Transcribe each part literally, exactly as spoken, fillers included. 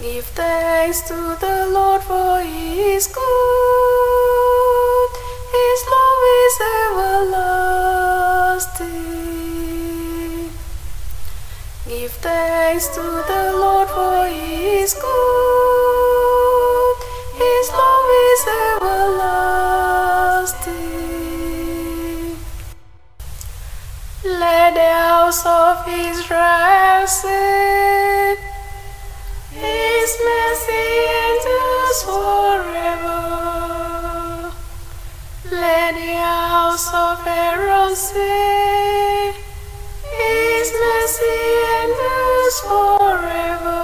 Give thanks to the Lord, for He is good. His love is everlasting. Give thanks to the Lord, for He is good. His love is everlasting. Let the house of Israel sing. His mercy endures forever. Let the house of Aaron sing. His mercy endures forever.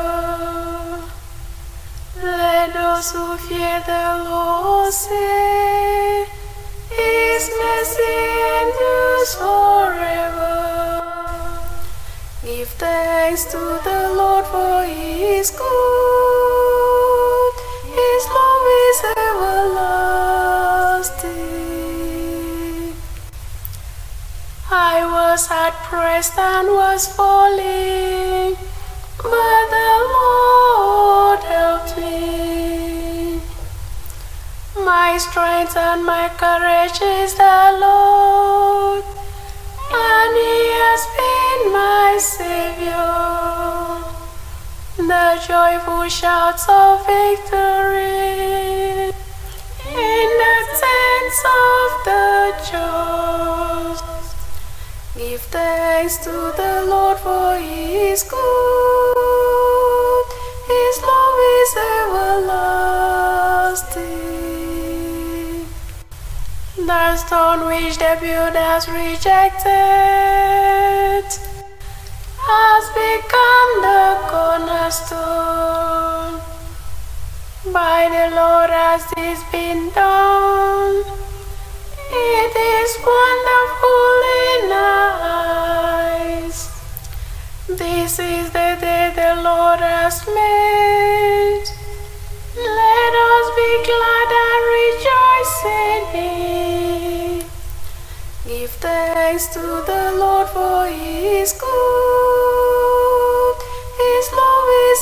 Let those who fear the Lord say, His mercy endures forever. Give thanks to the Lord, for He is good. His love is everlasting. I was hard pressed and was falling, but the Lord helped me. My strength and my courage is the Lord, and He has been my Savior. The joyful shouts of victory in the tents of the just. Give thanks to the Lord, for He is good. His love is everlasting. The stone which the builders rejected has become the cornerstone. By the Lord has this been done. It is wonderful in our eyes. This is the day the Lord has made. Let us be glad and rejoice in it. Give thanks to the Lord, for He is good. His love is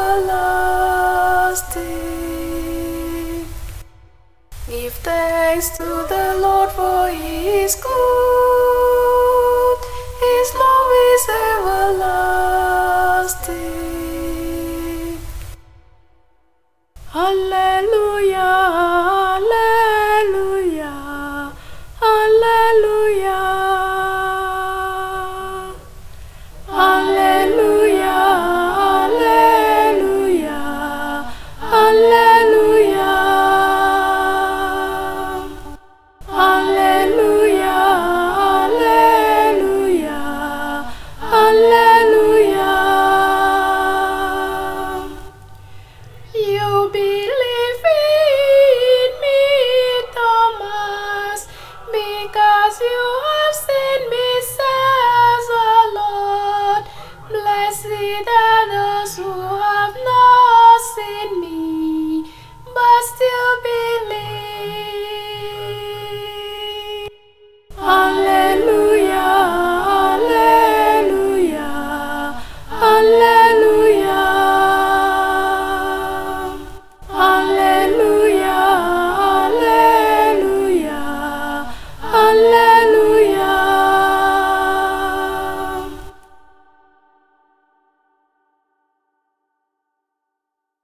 everlasting. Give thanks to the Lord, for He is good. His love is everlasting. Hallelujah.